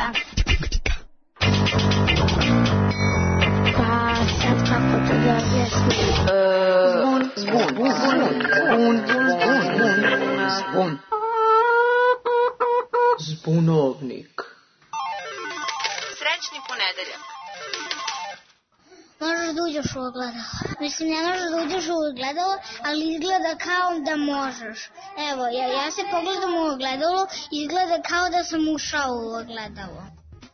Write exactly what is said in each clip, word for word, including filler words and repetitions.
Politika. Pa sad kako to da objasnim? Zvon, zvon, zvon, zvon, zvon, zvon. Zbunovnik. Srećni ponedeljak. Možeš da uđeš u ogledalo. Mislim, ne možeš da uđeš u ogledalo, ali izgleda kao da možeš. Evo, ja, ja se pogledam u ogledalo, izgleda kao da sam ušao u ogledalo.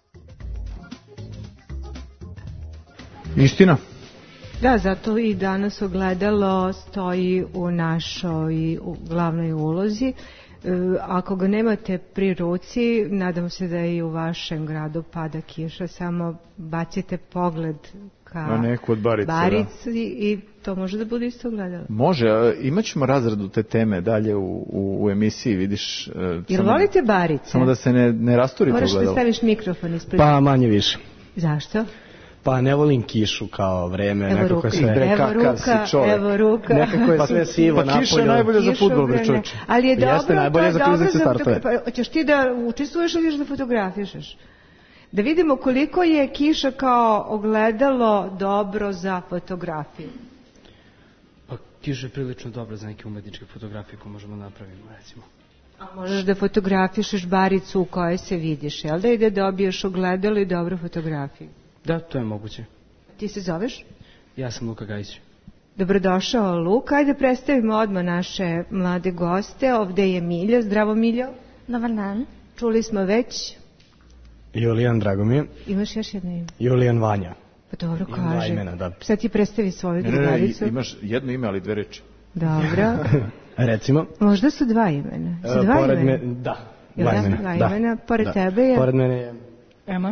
Istina. Da, zato i danas ogledalo stoji u našoj u glavnoj ulozi. Ako ga nemate pri ruci, nadam se da i u vašem gradu pada kiša, samo bacite pogled ka neku od barica, barici da. I to može da bude isto ogledalo. Može, imaćemo razradu te teme dalje u, u, u emisiji, vidiš. Jel volite barice? Samo da se ne, ne rasturi to ogledalo. Moraš da staviš mikrofon ispred. Pa manje više. Zašto? Pa ne volim kišu kao vreme, evo nekako ruka, sve. Evo ruka, evo ruka. Nekako je sve sivo pa, napolju. Pa kiša je najbolja za fudbal, bre čovječe. Ali je dobro, jeste najbolje za kliznice startove. Pa, hoćeš ti da učestvuješ ili ćeš da fotografišeš? Da vidimo koliko je kiša kao ogledalo dobro za fotografiju. Pa kiša je prilično dobra za neke umetničke fotografije koje možemo napraviti, recimo. A možeš da fotografišeš baricu u kojoj se vidiš, jel da, i da dobiješ ogledalo i dobru fotografiju? Da, to je moguće. Ti se zoveš? Ja sam Luka Gajić. Dobrodošao, Luka. Ajde predstavimo odmah naše mlade goste. Ovde je Milja. Zdravo, Miljo. Dobar dan. Čuli smo već. Julijan, drago mi je. Imaš još jedno ime? Julijan Vanja. Pa dobro, imam kaže. Imena, da. Sad ti predstavi svoju drugaricu. Ne, ne, imaš jedno ime, ali dve reči. Dobro. Recimo. Možda su dva imena. Su dva uh, pored imena? Me, da. Dva imena. Dva imena. Da. Pored da. tebe je? Pored mene je Ema.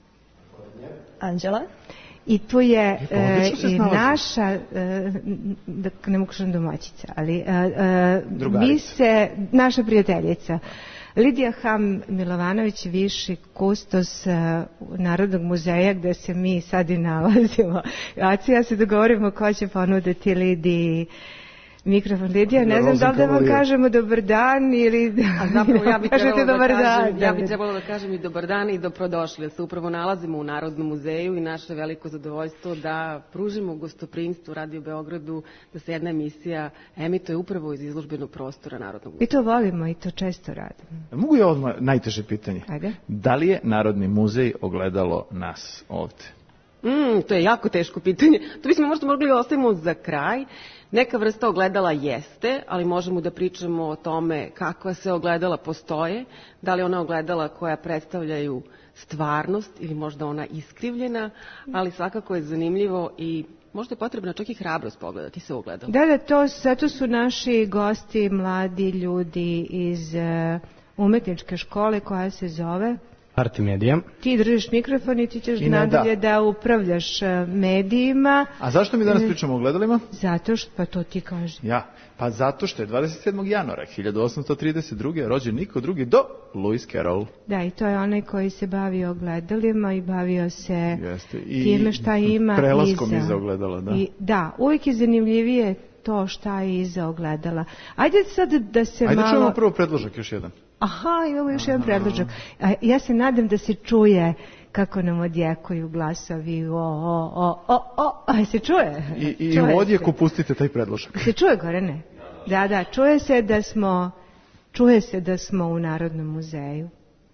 Anđela. I tu je e, i naša, e, da, ne mogu kažem domaćica, ali e, e, mi se, naša prijateljica, Lidija Ham Milovanović, viši kustos e, Narodnog muzeja, gde se mi sad i nalazimo. Ja se dogovorimo ko će ponuditi Lidiji mikrofon. Lidija, ne znam da li da vam kažemo dobar dan ili a zapravo ja bih kažete dobar da dan. Kažem, ja bih trebalo da kažem i dobar dan i dobrodošli. Se upravo nalazimo u Narodnom muzeju i naše veliko zadovoljstvo da pružimo gostoprimstvo u Radio Beogradu, da se jedna emisija emituje upravo iz izložbenog prostora Narodnog muzeja. I to volimo i to često radimo. Mogu ja odmah najteže pitanje? Ajde. Da li je Narodni muzej ogledalo nas ovde? Mm, to je jako teško pitanje. To bismo možda mogli ostavimo za kraj. Neka vrsta ogledala jeste, ali možemo da pričamo o tome kakva se ogledala postoje, da li ona ogledala koja predstavljaju stvarnost ili možda ona iskrivljena, ali svakako je zanimljivo i možda je potrebna čak i hrabrost pogledati se ogledalo. Da, da, to, zato su naši gosti, mladi ljudi iz uh, umetničke škole koja se zove Artimedija. Ti držiš mikrofon i ti ćeš I nadalje da. da upravljaš medijima. A zašto mi danas pričamo o ogledalima? Zato što, pa to ti kaže. Ja, pa zato što je dvadeset sedmog januara hiljadu osamsto trideset druge rođen niko drugi do Lewis Carroll. Da, i to je onaj koji se bavio ogledalima i bavio se I time šta ima prelaskom iza. iza ogledala. Da. I, da, uvijek je zanimljivije to šta je iza ogledala. Ajde sad da se Ajde malo... Ajde čujemo prvo predložak još jedan. Aha, imamo još jedan predložak. Ja se nadam da se čuje kako nam odjekuju glasovi. O, o, o, o, o. A se čuje? I, i u odjeku pustite taj predložak. Se čuje, Gorane? Da, da, čuje se da smo, čuje se da smo u Narodnom muzeju.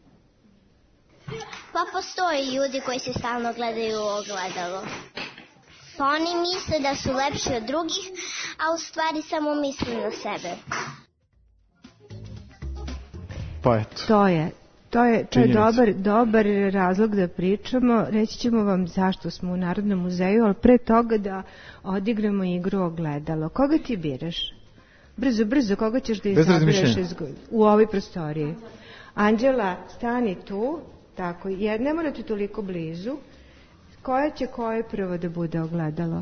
Pa postoje ljudi koji se stalno gledaju u ogledalo. Pa oni misle da su lepši od drugih, a u stvari samo misle na sebe. Pa eto. To je, to je, to je dobar, dobar razlog da pričamo. Reći ćemo vam zašto smo u Narodnom muzeju, ali pre toga da odigramo igru ogledalo. Koga ti biraš? Brzo, brzo, koga ćeš da izabiraš iz, u ovoj prostoriji? Anđela, stani tu. Tako, jer ne morate toliko blizu. Koja će koje prvo da bude ogledalo?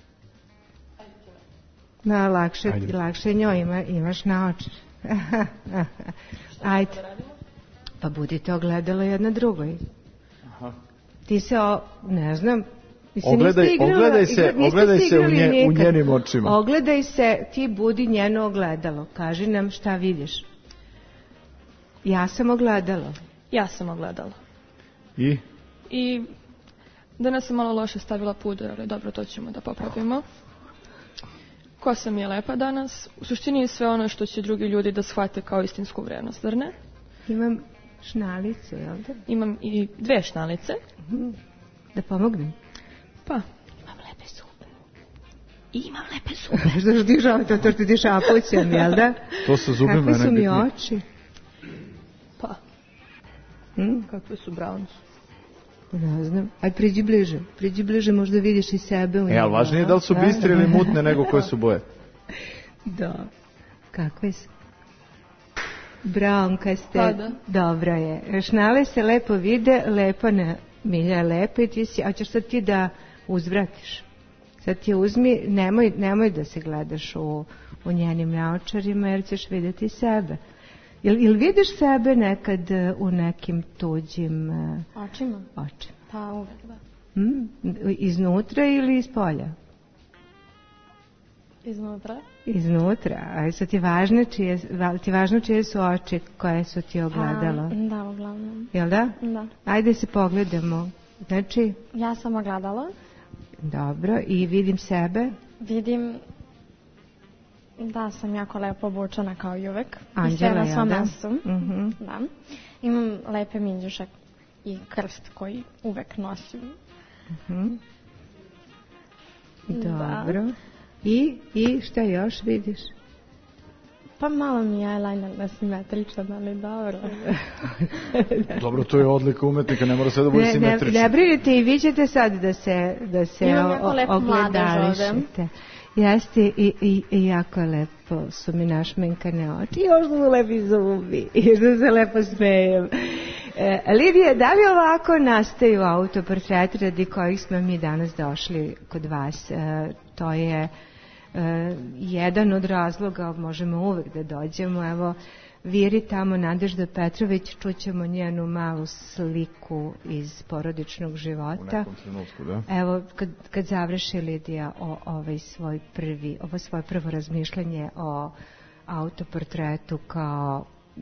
Na, lakše, lakše njoj ima, imaš na oči. Ajde. Pa budite ogledalo jedna drugoj. Aha. Ti se, o, ne znam, mislim, ogledaj, igrala, ogledaj se, ogledaj se u, nje, u njenim očima. Ogledaj se, ti budi njeno ogledalo. Kaži nam šta vidiš. Ja sam ogledalo. Ja sam ogledalo. I? I danas sam malo loše stavila puder, ali dobro, to ćemo da popravimo. Kosa mi je lepa danas. U suštini je sve ono što će drugi ljudi da shvate kao istinsku vrednost, zar ne? Imam šnalicu, jel da? Imam i dve šnalice. Mm. Da pomognem? Pa. Imam lepe zube. I imam lepe zube. Što ti žao, to što ti šapućem, jel da? To sa zubima je Kakve su mi najbitnije. oči? Pa. Mm? Kakve su brown? Ne znam. Aj, priđi bliže. Priđi bliže, možda vidiš i sebe. E, ali važnije je da li su bistre ili mutne nego koje su boje. Da. Kakve su? Brown, kad ste... Pa da. Dobro je. Šnale se lepo vide, lepo ne... Milja je lepo i ti si... A ćeš sad ti da uzvratiš. Sad ti uzmi, nemoj, nemoj da se gledaš u, u njenim naočarima jer ćeš vidjeti sebe. Jel, jel vidiš sebe nekad u nekim tuđim uh, očima? Očima. Pa uvek, da. Hmm? Iznutra ili iz polja? Iznutra. Iznutra. A su ti važne čije, ti važno čije su oči koje su ti ogledalo? Pa, da, uglavnom. Jel da? Da. Ajde se pogledamo. Znači? Ja sam ogledalo. Dobro. I vidim sebe? Vidim da sam jako lepo obučena kao i uvek. Anđela, na svom da? mestu. Uh-huh. Da. Imam lepe minđuše i krst koji uvek nosim. Uh-huh. Dobro. Da. I, I šta još vidiš? Pa malo mi je eyeliner nesimetričan, ali dobro. Dobro, to je odlika umetnika, ne mora sve da bude ne, simetrično. Ne, ne brinite i vi ćete sad da se, da se Imam jako lepo ogledališete. Jeste i, i, i jako lepo su mi našminkane oči. I još su lepi zubi. I što se lepo smejem. E, Lidija, da li ovako nastaju autoportreti radi kojih smo mi danas došli kod vas? E, to je e, jedan od razloga, možemo uvek da dođemo. Evo, Viri tamo, Nadežda Petrović, čućemo njenu malu sliku iz porodičnog života. U nekom trenutku, da. Evo, kad, kad završi Lidija o, ovaj svoj prvi, ovo svoje prvo razmišljanje o autoportretu kao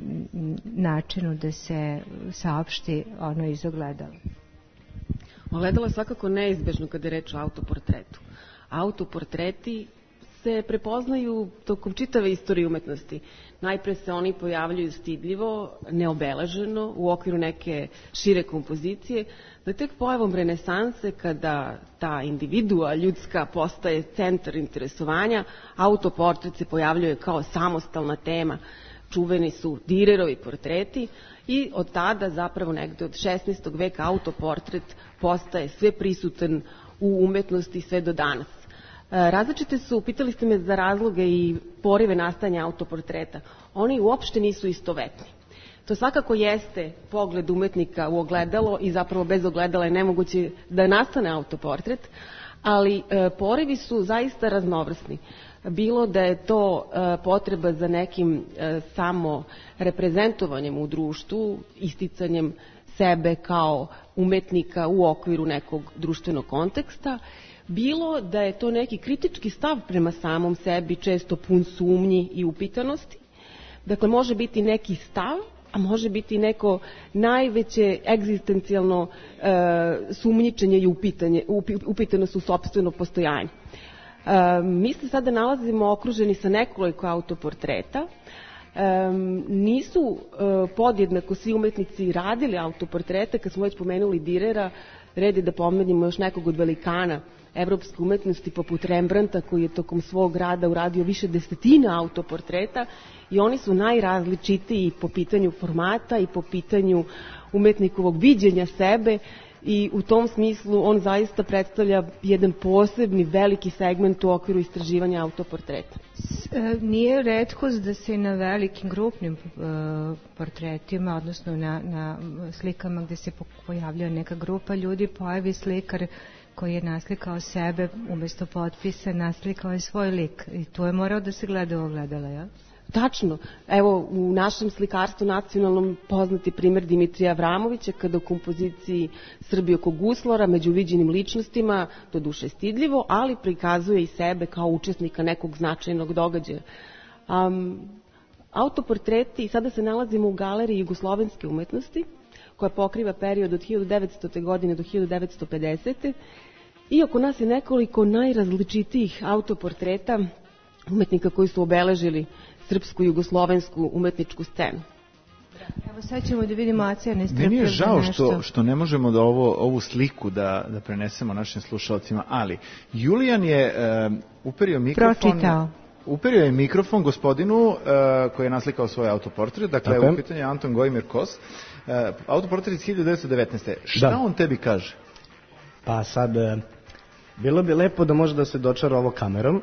načinu da se saopšti ono iz ogledala. Ogledalo je svakako neizbežno kada je reč o autoportretu. Autoportreti se prepoznaju tokom čitave istorije umetnosti. Najpre se oni pojavljuju stidljivo, neobeleženo, u okviru neke šire kompozicije, da tek pojavom renesanse, kada ta individua ljudska postaje centar interesovanja, autoportret se pojavljuje kao samostalna tema. Čuveni su Direrovi portreti i od tada, zapravo negde od šesnaestog veka, autoportret postaje sve prisutan u umetnosti sve do danas. Različite su, pitali ste me za razloge i porive nastajanja autoportreta. Oni uopšte nisu istovetni. To svakako jeste pogled umetnika u ogledalo i zapravo bez ogledala je nemoguće da nastane autoportret, ali e, porivi su zaista raznovrsni. Bilo da je to e, potreba za nekim e, samo reprezentovanjem u društvu, isticanjem sebe kao umetnika u okviru nekog društvenog konteksta, bilo da je to neki kritički stav prema samom sebi, često pun sumnji i upitanosti. Dakle, može biti neki stav, a može biti neko najveće egzistencijalno e, sumnjičenje i upitanje, upitanost u sopstveno postojanje. E, mi se sada nalazimo okruženi sa nekoliko autoportreta. E, nisu e, podjednako svi umetnici radili autoportrete, kad smo već pomenuli Direra, red je da pomenimo još nekog od velikana evropske umetnosti poput Rembrandta, koji je tokom svog rada uradio više desetina autoportreta i oni su najrazličitiji po pitanju formata i po pitanju umetnikovog viđenja sebe i u tom smislu on zaista predstavlja jedan posebni veliki segment u okviru istraživanja autoportreta. Nije retkost da se na velikim grupnim uh, portretima, odnosno na, na slikama gde se pojavlja neka grupa ljudi, pojavi slikar koji je naslikao sebe, umjesto potpisa naslikao je svoj lik i tu je morao da se gleda u ogledalo, ja? Tačno. Evo, u našem slikarstvu nacionalnom poznati primjer Dimitrija Avramovića, kada u kompoziciji Srbi oko guslora, među viđenim ličnostima, do duše stidljivo, ali prikazuje i sebe kao učesnika nekog značajnog događaja. Um, autoportreti, sada se nalazimo u galeriji jugoslovenske umetnosti, koja pokriva period od hiljadu devetstote. godine do hiljadu devetsto pedesete. I oko nas je nekoliko najrazličitijih autoportreta umetnika koji su obeležili srpsku i jugoslovensku umetničku scenu. Evo sad ćemo da vidimo Aca nestrpljiv. Meni je žao što, što ne možemo da ovo, ovu sliku da, da prenesemo našim slušalcima, ali Julijan je uh, uperio mikrofon... Pročitao. Uperio je mikrofon gospodinu uh, koji je naslikao svoj autoportret, dakle okay. U pitanju je Anton Gojmir Kos, uh, autoportret iz hiljadu devetsto devetnaeste. Šta da. on tebi kaže? Pa sad, uh, bilo bi lepo da može da se dočara ovo kamerom.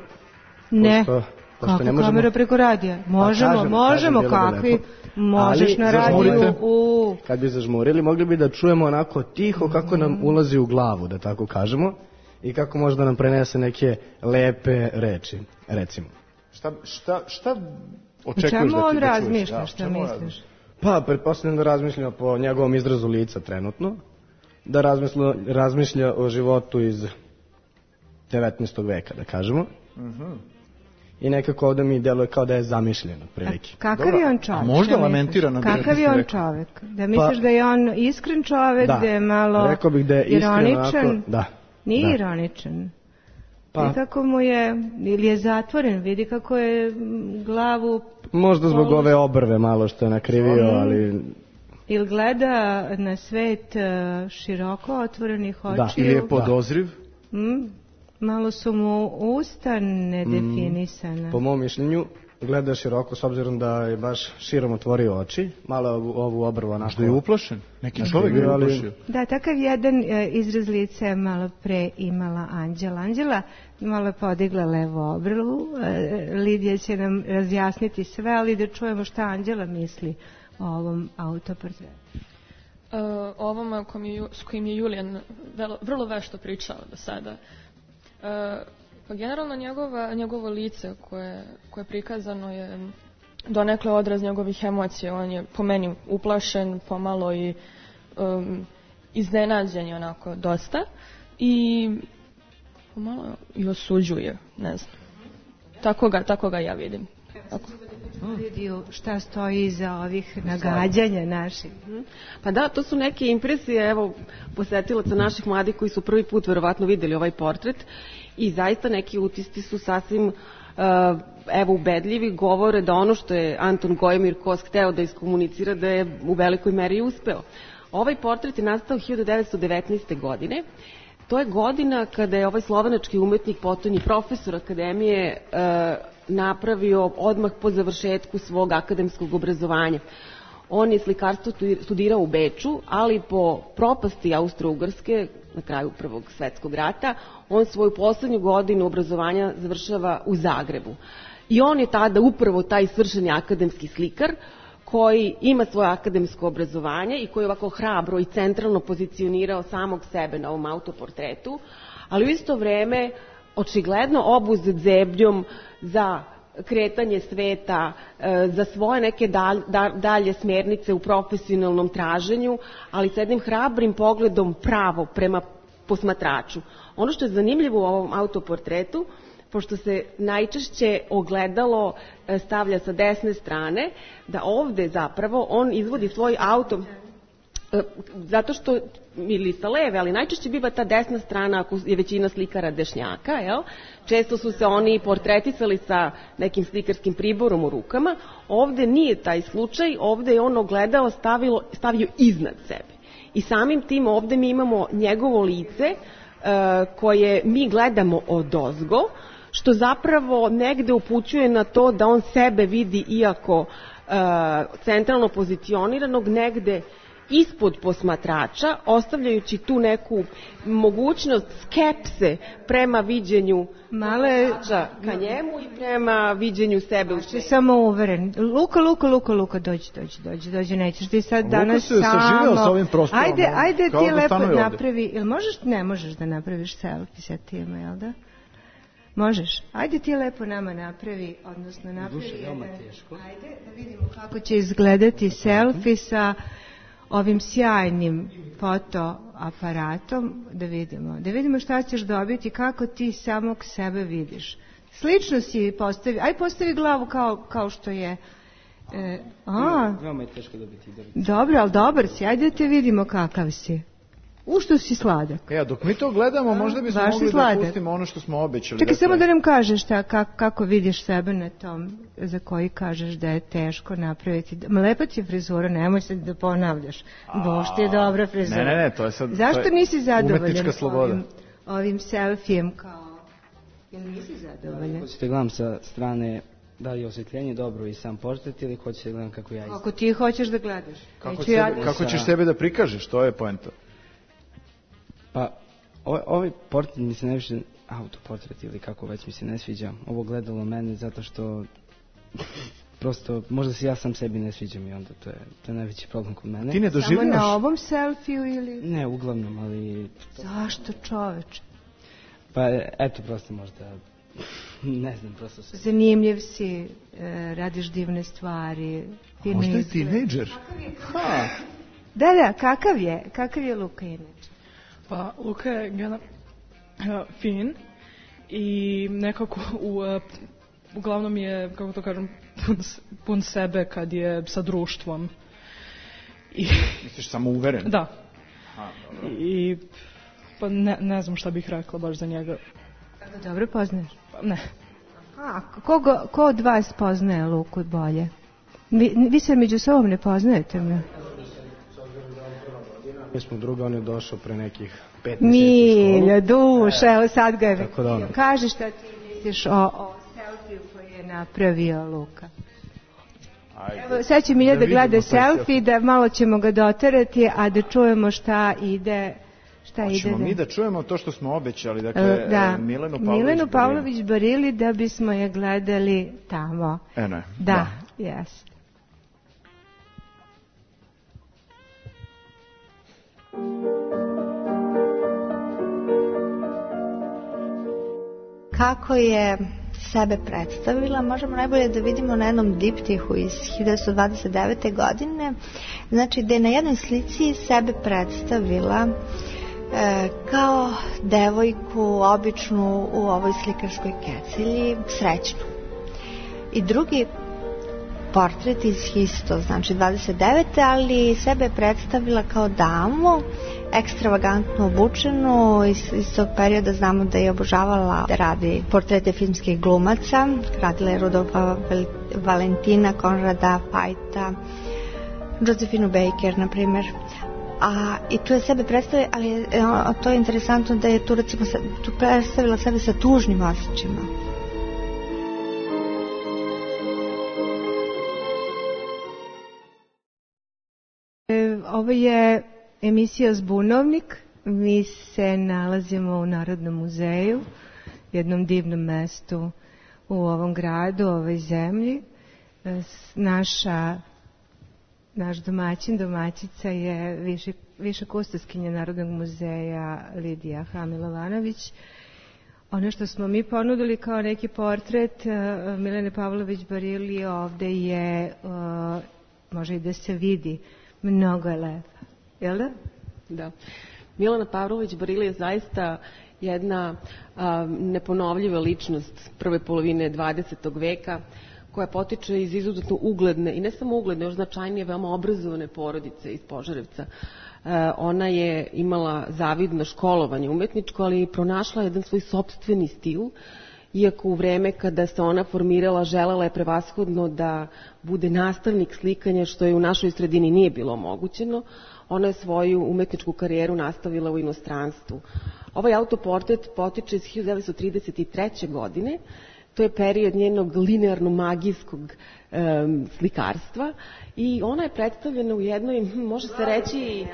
Ne. Pošto, pošto kako ne možemo... kamera preko radija? Možemo, pa kažem, možemo, kažem, kakvi... Možeš ali, na radiju. U... Kad bi zažmurili, mogli bi da čujemo onako tiho kako nam ulazi u glavu, da tako kažemo, i kako može da nam prenese neke lepe reči, recimo. Šta, šta, šta očekuješ da ti on da razmišlja, čuješ? šta misliš? Pa, pretpostavljam da razmišlja po njegovom izrazu lica trenutno, da razmišlja, razmišlja o životu iz devetnaestog veka, da kažemo. Mhm. I nekako ovdje mi deluje kao da je zamišljen otprilike. Kakav je on čovjek? A možda lamentira na Kakav je on čovjek? Da misliš pa, da je on iskren čovjek, da, da je malo rekao bih da je iskren, ironičan? Onako, da. Nije da. ironičan. Pa. Vidi kako mu je, ili je zatvoren, vidi kako je glavu... Možda zbog polu... ove obrve malo što je nakrivio, mm. ali... Ili gleda na svet široko otvorenih očiju. Da, ili je podozriv. Mm. Malo su mu usta nedefinisana. Mm, po mom mišljenju gleda široko s obzirom da je baš širom otvorio oči. Malo ovu, ovu obrvu onako... Što je uplašen? Neki čovjek je uplašio. Da, takav jedan e, izraz lica je malo pre imala Anđela. Anđela malo je podigla levu obrvu. E, Lidija će nam razjasniti sve, ali da čujemo šta Anđela misli o ovom autoportretu. Uh, ovom s kojim je Julijan vrlo, vrlo vešto pričao do sada. Uh, pa generalno njegova, njegovo lice koje, koje je prikazano je donekle odraz njegovih emocija. On je po meni uplašen, pomalo i um, iznenađen je onako dosta i pomalo i osuđuje, ne znam. Tako ga, tako ga ja vidim. Tako. Vidiju šta stoji iza ovih nagađanja naših. Pa da, to su neke impresije, evo, posetilaca naših mladih koji su prvi put verovatno videli ovaj portret i zaista neki utisci su sasvim, uh, evo, ubedljivi, govore da ono što je Anton Gojmir Kos hteo da iskomunicira da je u velikoj meri uspeo. Ovaj portret je nastao hiljadu devetsto devetnaeste. godine. To je godina kada je ovaj slovenački umetnik, potom i profesor akademije, uh, napravio odmah po završetku svog akademskog obrazovanja. On je slikarstvo studirao u Beču, ali po propasti Austro-Ugarske, na kraju Prvog svetskog rata, on svoju poslednju godinu obrazovanja završava u Zagrebu. I on je tada upravo taj svršeni akademski slikar koji ima svoje akademsko obrazovanje i koji je ovako hrabro i centralno pozicionirao samog sebe na ovom autoportretu, ali u isto vreme očigledno obuzet zebljom za kretanje sveta, za svoje neke dalje smernice u profesionalnom traženju, ali s jednim hrabrim pogledom pravo prema posmatraču. Ono što je zanimljivo u ovom autoportretu, pošto se najčešće ogledalo stavlja sa desne strane, da ovde zapravo on izvodi svoj auto... zato što, ili sa leve, ali najčešće biva ta desna strana ako je većina slikara dešnjaka, jel? Često su se oni portretisali sa nekim slikarskim priborom u rukama. Ovde nije taj slučaj, ovde je on ogledao stavilo, stavio iznad sebe. I samim tim ovde mi imamo njegovo lice uh, koje mi gledamo odozgo, što zapravo negde upućuje na to da on sebe vidi iako uh, centralno pozicioniranog negde ispod posmatrača, ostavljajući tu neku mogućnost skepse prema viđenju male ka njemu i prema viđenju sebe u svetu. Samo uveren. Luka, Luka, Luka, Luka, dođi, dođi, dođi, dođi, nećeš ti sad danas samo. Luka se saživeo sa ovim prostorom. Ajde, ajde ti lepo napravi, ili možeš, ne možeš da napraviš selfie sa tim, jel da? Možeš. Ajde ti lepo nama napravi, odnosno napravi jedan. Ajde da vidimo kako će izgledati selfie sa ovim sjajnim fotoaparatom, da vidimo. Da vidimo šta ćeš dobiti, kako ti samog sebe vidiš. Slično si postavi, aj postavi glavu kao, kao što je E, a, veoma je teško dobiti. dobiti. Dobro, ali dobar si, ajde da te vidimo kakav si. U što si sladak. Ja, dok mi to gledamo, možda bismo Baš mogli sladak. da pustimo ono što smo obećali. Čekaj, dakle... samo da nam kažeš šta, kako, kako vidiš sebe na tom, za koji kažeš da je teško napraviti. Lepa ti je frizura, nemoj se da ponavljaš. Boš ti je dobra frizura. Ne, ne, ne, to je sad... Zašto to je nisi zadovoljan umetnička sloboda. ovim, ovim selfijem kao... Jel nisi zadovoljan? Hoćete gledam sa strane da li je osvetljenje dobro i sam portret ili hoćete gledam kako ja izgledam? Ako ti hoćeš da gledaš. Kako, Neću sebe, ja... kako ćeš sebe da prikažeš, to je poenta. Pa, ovaj, ovaj portret mi se najviše, autoportret ili kako već mi se ne sviđa, ovo gledalo mene zato što prosto, možda se ja sam sebi ne sviđam i onda to je, to je najveći problem kod mene. Ti ne doživljaš? Samo na ovom selfiju ili... Ne, uglavnom, ali... Zašto, čoveče? Pa, eto, prosto možda, ne znam, prosto se... Zanimljiv si, e, radiš divne stvari. Možda je tinejdžer. Ha. Da, da, kakav je, kakav je Luka inače? Pa, Luka je gena, uh, fin i nekako u, uh, uglavnom je, kako to kažem, pun, pun sebe kad je sa društvom. I, misliš samo uveren? Da. A, I pa ne, ne znam šta bih rekla baš za njega. Dobro poznaješ? Pa ne. A, kogo, ko od vas poznaje Luku bolje? Vi, vi se među sobom ne poznajete me? Mi smo druga, on je došao pre nekih pet mjeseci u školu. Milja, duša, evo sad ga je. Tako da ono. Kaži šta ti misliš o, o selfiju koji je napravio Luka. Ajde. Evo, sad će Milja da, da gleda selfie, da malo ćemo ga doterati, a da čujemo šta ide. Šta ide? Hoćemo mi da čujemo to što smo obećali, dakle, da. Milenu Pavlović, Milenu Pavlović Barili, da bismo je gledali tamo. Eno je. Da, jes. Kako je sebe predstavila, možemo najbolje da vidimo na jednom diptihu iz hiljadu devetsto dvadeset devete. godine, znači da je na jednoj slici sebe predstavila e, kao devojku običnu u ovoj slikarskoj kecelji, srećnu. I drugi portret iz isto, znači dvadeset devete. ali sebe predstavila kao damu, ekstravagantno obučenu. Iz, iz tog perioda znamo da je obožavala da radi portrete filmskih glumaca. Radila je Rudolfa Valentina, Konrada Pajta, Josephinu Baker, na primjer. A, i tu je sebe predstavila, ali a, to je interesantno da je tu, recimo, tu predstavila sebe sa tužnim osjećima. E, ovo je emisija Zbunovnik. Mi se nalazimo u Narodnom muzeju, jednom divnom mestu u ovom gradu, u ovoj zemlji. Naša, naš domaćin, domaćica je više, više kustoskinja Narodnog muzeja Lidija Hamilovanović. Ono što smo mi ponudili kao neki portret Milene Pavlović Barili ovde je, može i da se vidi, mnogo je lepa. Jel da? Da. Milena Pavlović Barili je zaista jedna a, neponovljiva ličnost prve polovine dvadesetog veka, koja potiče iz izuzetno ugledne, i ne samo ugledne, još značajnije, veoma obrazovane porodice iz Požarevca. E, ona je imala zavidno školovanje umetničko, ali je pronašla jedan svoj sopstveni stil, iako u vreme kada se ona formirala želela je prevashodno da bude nastavnik slikanja, što je u našoj sredini nije bilo omogućeno. Ona je svoju umetničku karijeru nastavila u inostranstvu. Ovaj autoportret potiče iz hiljadu devetsto trideset treće. godine. To je period njenog linearno-magijskog um, slikarstva i ona je predstavljena u jednoj, može se reći...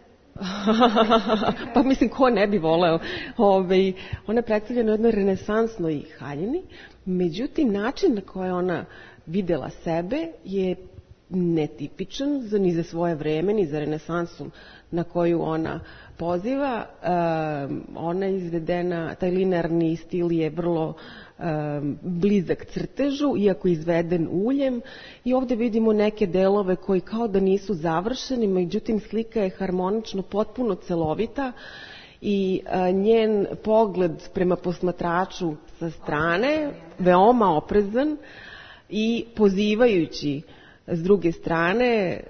pa mislim, ko ne bi voleo. Ove, ona je predstavljena u jednoj renesansnoj haljini, međutim, način na koji ona videla sebe je netipičan za, ni za svoje vreme, ni za renesansu na koju ona poziva. Um, ona je izvedena, taj linearni stil je vrlo um, blizak crtežu, iako izveden uljem, i ovde vidimo neke delove koji kao da nisu završeni, međutim slika je harmonično, potpuno celovita i uh, njen pogled prema posmatraču sa strane, veoma oprezan i pozivajući s druge strane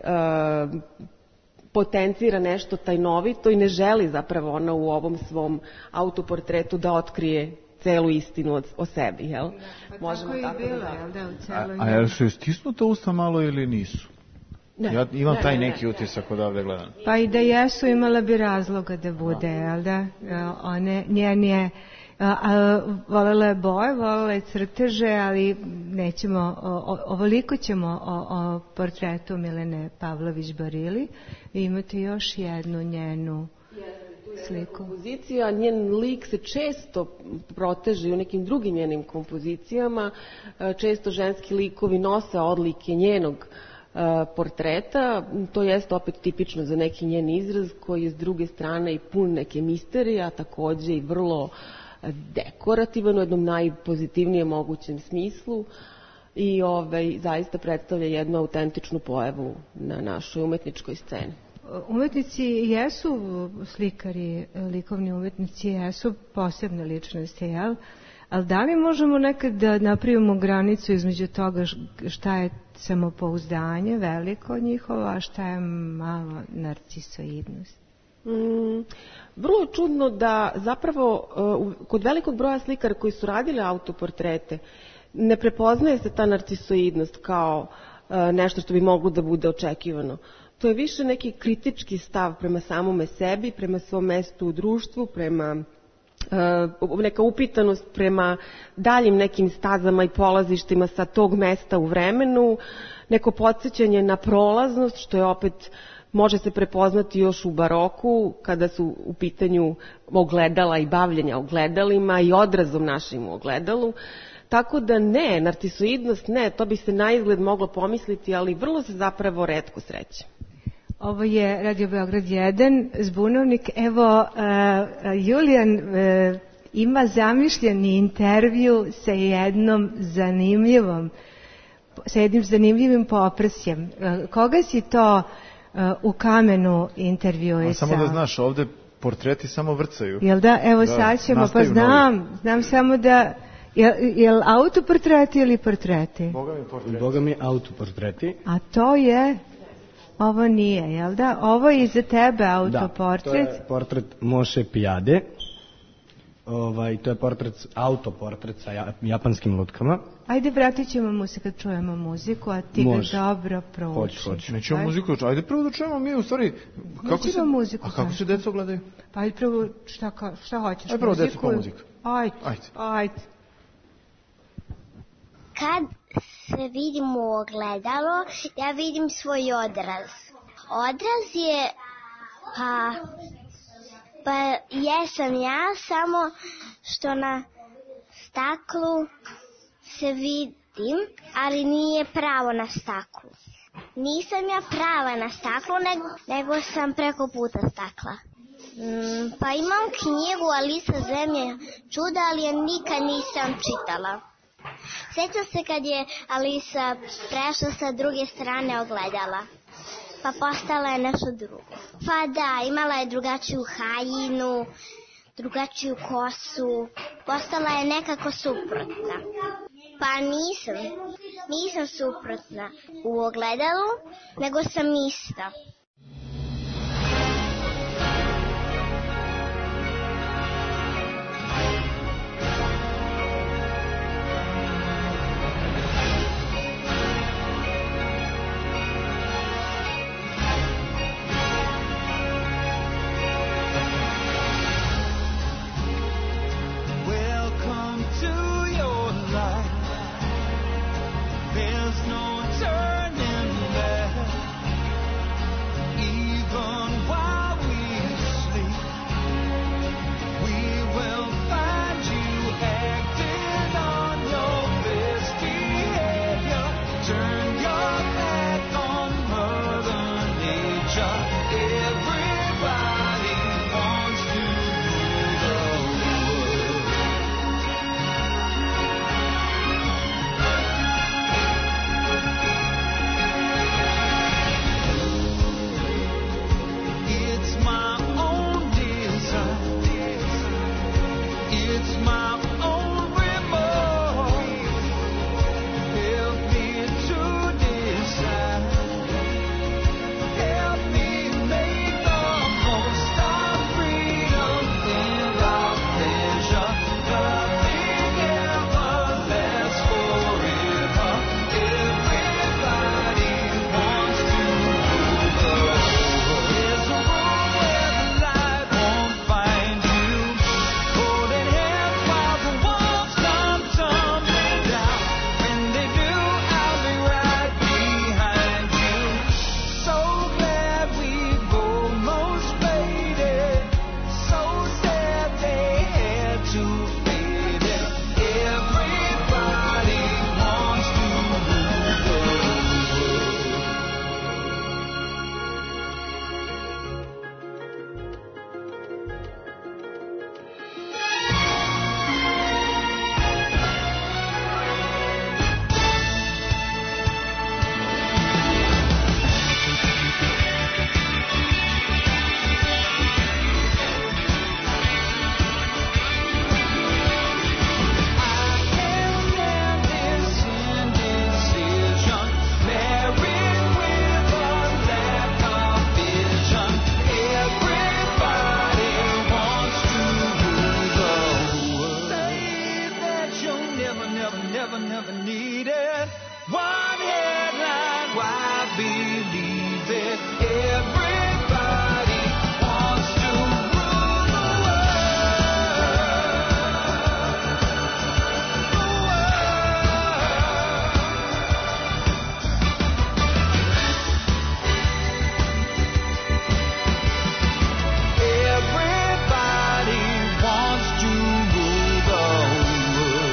potencira nešto tajnovito i ne želi zapravo ona u ovom svom autoportretu da otkrije celu istinu o sebi, jel? Pa možemo tako i bila, jel da, u celoj... A jel su istisnuta usta malo ili nisu? Ne, ja imam ne, taj ne, neki ne. utisak odavde gledam. Pa i da jesu, imala bi razloga da bude, jel da? One, njen je, a, a, volela je boje, volela je crteže, ali nećemo, o, ovoliko ćemo o, o portretu Milene Pavlović-Barili. Vi imate još jednu njenu sliku. Kompozicija, njen lik se često proteže u nekim drugim njenim kompozicijama. Često ženski likovi nose odlike njenog portreta. To jeste opet tipično za neki njen izraz koji je s druge strane i pun neke misterije, a takođe i vrlo dekorativan u jednom najpozitivnijem mogućem smislu i ovaj, zaista predstavlja jednu autentičnu pojavu na našoj umetničkoj sceni. Umetnici jesu slikari, likovni umetnici jesu posebne ličnosti, jel? Ali da li možemo nekad da napravimo granicu između toga šta je samopouzdanje veliko njihovo, a šta je malo narcisoidnost? Mm, vrlo je čudno da zapravo uh, kod velikog broja slikara koji su radili autoportrete ne prepoznaje se ta narcisoidnost kao uh, nešto što bi moglo da bude očekivano. To je više neki kritički stav prema samome sebi, prema svom mestu u društvu, prema uh, neka upitanost prema daljim nekim stazama i polazištima sa tog mesta u vremenu, neko podsjećanje na prolaznost, što je opet može se prepoznati još u baroku, kada su u pitanju ogledala i bavljenja ogledalima i odrazom našim u ogledalu. Tako da ne, narcisoidnost ne, to bi se na izgled moglo pomisliti, ali vrlo se zapravo retko sreće. Ovo je Radio Beograd jedan, Zbunovnik. Evo, uh, Julijan uh, ima zamišljeni intervju sa jednom zanimljivom, sa jednim zanimljivim poprsjem. Uh, koga si to uh, u Kamenu intervjuisao? Samo da znaš, ovde portreti samo vrcaju. Jel da? Evo da, sad ćemo, pa znam, novi. znam samo da... Jel, jel autoportreti ili portreti? Boga mi portreti. Boga mi autoportreti. A to je... Ovo nije, jel da? Ovo je iza tebe autoportret? Da, to je portret Moše Pijade. Ovaj, to je portret, autoportret sa japanskim lutkama. Ajde, vratit ćemo mu se kad čujemo muziku, a ti Može. ga dobro prouči. Hoću, hoću. Nećemo muziku, ajde prvo da čujemo mi u stvari... Kako se, muziku, a kako se deca gledaju? Pa ajde prvo, šta, šta hoćeš? Ajde prvo decu po muziku. Ajde, ajde. ajde. Kad se vidim u ogledalo, ja vidim svoj odraz. Odraz je, pa, pa jesam ja, samo što na staklu se vidim, ali nije pravo na staklu. Nisam ja prava na staklu, nego, nego sam preko puta stakla. Mm, pa imam knjigu Alisa zemlje čuda, ali je nikad nisam čitala. Sjećam se kad je Alisa prešla sa druge strane ogledala, pa postala je nešto drugo. Pa da, imala je drugačiju haljinu, drugačiju kosu, postala je nekako suprotna. Pa nisam, nisam suprotna u ogledalu, nego sam ista. believe it. Everybody wants to rule the Everybody wants to rule the world.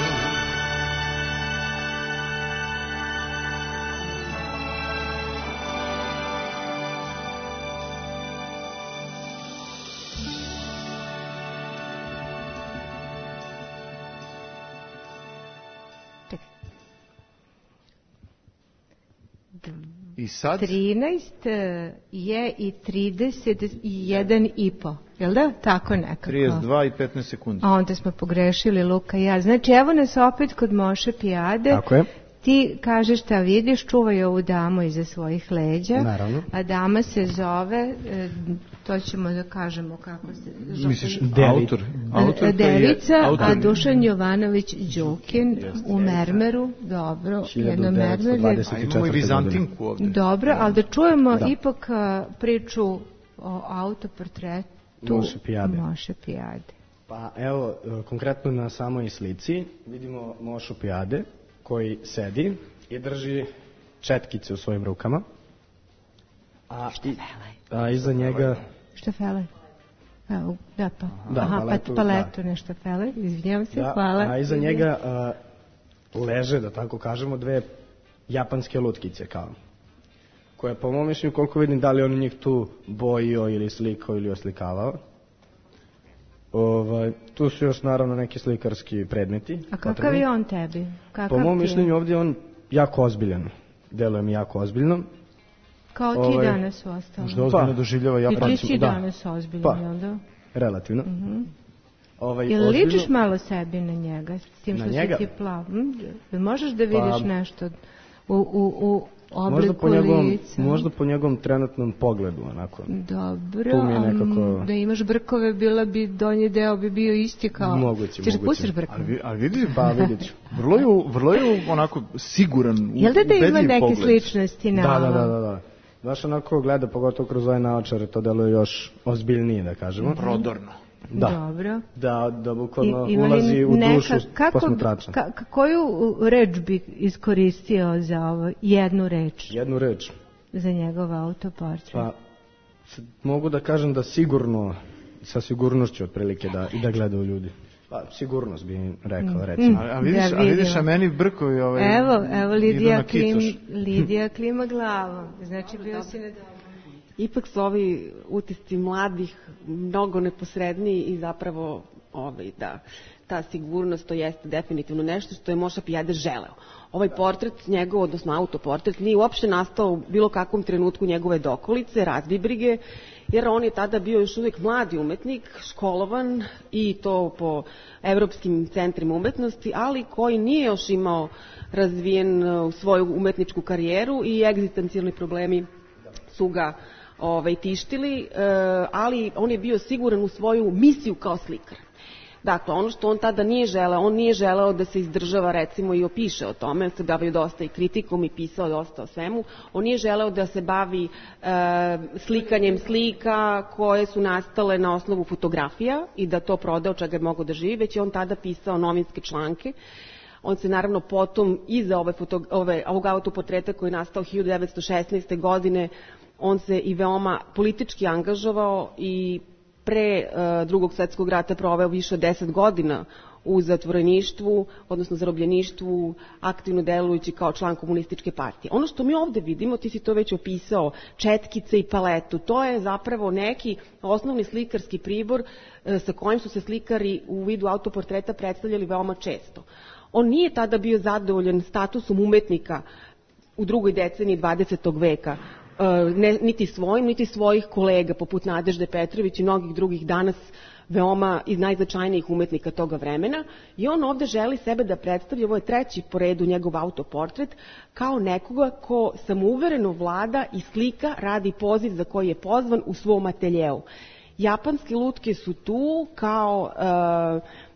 I sad? trinaest je i trideset jedan i po. Jel da? Tako nekako. trideset dva i petnaest sekundi. A onda smo pogrešili, Luka i ja. Znači, evo nas opet kod Moše Pijade. Tako je. Ti kažeš šta vidiš, čuvaj ovu damu iza svojih leđa. Naravno. A dama se zove, e, to ćemo da kažemo kako se zove. Misliš, autor. autor Devica, autor. a Dušan Jovanović Đokin u mermeru. Dobro, jedno mermer. A imamo i Vizantinku ovde. Dobro, ali da čujemo Da. ipak a, priču o autoportretu Moše Pijade. Moše Pijade. Pa evo, e, konkretno na samoj slici vidimo Mošu Pijade koji sedi i drži četkice u svojim rukama. A, i, a iza njega... Štafele. Evo, da, pa. Da, Aha, paletu, pa, paletu, ne štafele. Izvinjavam se, Da, hvala. a iza njega a, leže, da tako kažemo, dve japanske lutkice kao. Koje po mom mišljenju, koliko vidim, da li on njih tu bojio ili slikao ili oslikavao. Ovaj, tu su još naravno neki slikarski predmeti. A kakav potrebni. je on tebi? Kakav Po mom ti je? mišljenju ovdje je on jako ozbiljan. Deluje mi jako ozbiljno. Kao ti Ovaj, danas u ostalom. Možda ozbiljno Pa, doživljava I Japancu. ti si da. danas ozbiljan, Pa. jel da? Relativno. Mhm. Ovaj, Jel ozbiljno- ličiš malo sebi na njega, s tim Na što njega? si ti plav? Hm? Jel možeš da vidiš Pa- nešto u, u, u Možda obliku po njegovom, lica? možda po njegovom trenutnom pogledu, onako. Dobro, Tu mi je a nekako- da imaš brkove, bila bi donji deo bi bio isti kao... Moguće, Ćeš moguće. pustiš brkove? Ali, vi- ali vidi, Pa vidjet ću. vrlo je, u- vrlo je u- onako siguran, u- Jel da da ima ubedljiv neke pogled. sličnosti na Da, da, ovom? da, da, da. Baš onako gleda, pogotovo kroz ovaj naočare, to deluje još ozbiljnije, da kažemo. Prodorno. Da. Dobro. Da, da bukvalno I- ima li ulazi u neka- dušu kako, posmatrača. ka, ka- koju reč bi iskoristio za ovo? Jednu reč Jednu reč. za njegov autoportret. Pa, s- mogu da kažem da sigurno, sa sigurnošću otprilike da, i da gleda u ljudi. Pa, sigurnost bi rekao, recimo. A, a vidiš, Da, a vidiš, vidimo. a meni brkovi ovaj, Evo, evo idu Lidija, na klim, kitoš. Lidija klima glavom. Znači bio si na dobro. Ipak su ovi utisci mladih mnogo neposredniji i zapravo ovaj, da, ta sigurnost to jeste definitivno nešto što je Moša Pijade želeo. Ovaj portret njegov, odnosno autoportret, nije uopšte nastao u bilo kakvom trenutku njegove dokolice, razbibrige, jer on je tada bio još uvijek mladi umetnik, školovan i to po evropskim centrima umetnosti, ali koji nije još imao razvijen uh, svoju umetničku karijeru i egzistencijalni problemi su ga ovaj, tištili, e, ali on je bio siguran u svoju misiju kao slikar. Dakle, ono što on tada nije želeo, on nije želeo da se izdržava recimo i opiše o tome, se bavio dosta i kritikom i pisao dosta o svemu, on nije želeo da se bavi e, slikanjem slika koje su nastale na osnovu fotografija i da to proda od čega je mogao da živi, već je on tada pisao novinske članke. On se naravno potom iza ove foto, ove, ovog autoportreta koji je nastao hiljadu devetsto šesnaeste. godine, on se i veoma politički angažovao i pre uh, drugog svjetskog rata proveo više od deset godina u zatvoreništvu, odnosno zarobljeništvu, aktivno delujući kao član komunističke partije. Ono što mi ovde vidimo, ti si to već opisao, četkice i paletu, to je zapravo neki osnovni slikarski pribor uh, sa kojim su se slikari u vidu autoportreta predstavljali veoma često. On nije tada bio zadovoljan statusom umetnika u drugoj deceniji dvadesetog veka, ne, niti svojim, niti svojih kolega, poput Nadežde Petrović i mnogih drugih danas veoma iz najznačajnijih umetnika toga vremena. I on ovde želi sebe da predstavlja, ovo je treći po redu njegov autoportret, kao nekoga ko samouvereno vlada i slika, radi poziv za koji je pozvan u svom ateljeu. Japanske lutke su tu kao uh,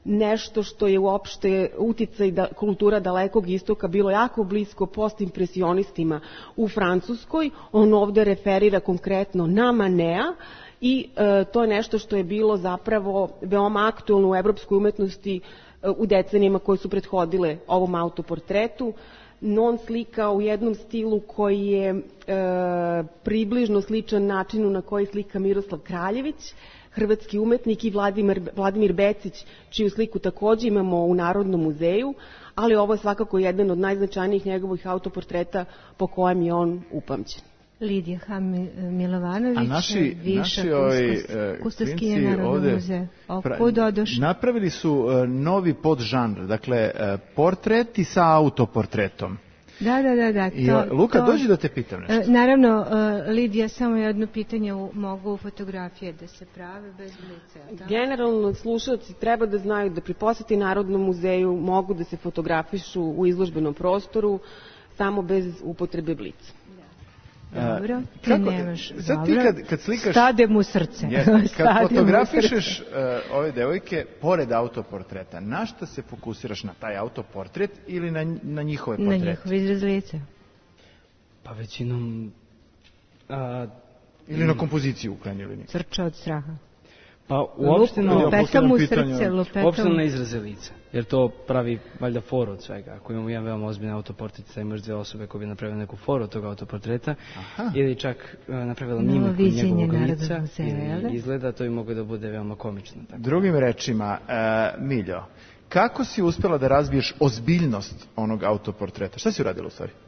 nešto što je uopšte uticaj da, kultura dalekog istoka bilo jako blisko postimpresionistima u Francuskoj. On ovde referira konkretno na Manea i e, to je nešto što je bilo zapravo veoma aktuelno u evropskoj umetnosti e, u decenijama koje su prethodile ovom autoportretu. On slika u jednom stilu koji je e, približno sličan načinu na koji slika Miroslav Kraljević, hrvatski umetnik, i Vladimir, Vladimir Becić, čiju sliku takođe imamo u Narodnom muzeju, ali ovo je svakako jedan od najznačajnijih njegovih autoportreta po kojem je on upamćen. Lidija Ham Milovanović, a naši, Viša naši ovaj, Kustoskinje Narodnog muzeja. Napravili su novi podžanr, dakle portreti sa autoportretom. Da, da, da. da to, I, Luka, to, dođi da te pitam nešto. Naravno, Lidija, samo jedno pitanje, mogu fotografije da se prave bez blica? Generalno, slušalci treba da znaju da pri poseti Narodnom muzeju mogu da se fotografišu u izložbenom prostoru samo bez upotrebe blica. Dobro, ti Kako, nemaš. Sad dobro. ti kad, kad slikaš... Stade mu srce. Yes, kad fotografišeš uh, ove devojke, pored autoportreta, na šta se fokusiraš, na taj autoportret ili na, na njihove portrete? Na njihove izraz lica. Pa većinom... A, ili na kompoziciju u krajnjoj liniji? Crča od straha. Pa uopšte na, lupeta mu srce, uopšte na izraze lica. Jer to pravi valjda foru od svega. Ako imamo jedan veoma ozbiljni autoportret, sad imaš dve osobe koje bi napravile neku foru od tog autoportreta, aha, ili čak uh, napravila no, mimiku njegovog lica, ili izgleda, to bi moglo da bude veoma komično. Tako. Drugim rečima, uh, Miljo, kako si uspela da razbiješ ozbiljnost onog autoportreta? Šta si uradila u stvari?